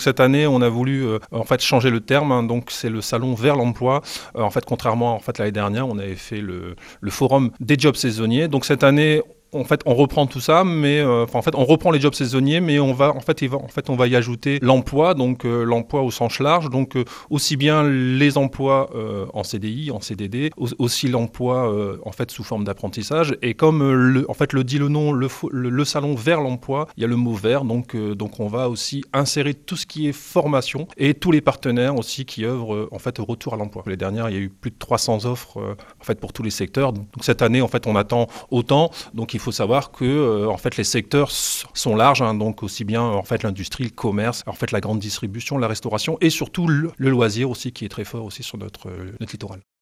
cette année, on a voulu en fait changer le terme. Donc c'est le salon vers l'emploi. En fait, contrairement l'année dernière, on avait fait le forum des jobs saisonniers. Donc cette année, en fait, on reprend tout ça, mais on reprend les jobs saisonniers, mais on va y ajouter l'emploi, donc l'emploi au sens large, donc aussi bien les emplois en CDI, en CDD, aussi l'emploi en fait sous forme d'apprentissage. Et comme le dit le nom, le salon vers l'emploi, il y a le mot vers, donc on va aussi insérer tout ce qui est formation et tous les partenaires aussi qui œuvrent en fait au retour à l'emploi. Les dernières, il y a eu plus de 300 offres en fait pour tous les secteurs. Donc cette année, en fait, on attend autant. Donc il faut savoir que en fait les secteurs sont larges, donc aussi bien en fait l'industrie, le commerce, en fait la grande distribution, la restauration et surtout le loisir aussi qui est très fort aussi sur notre littoral.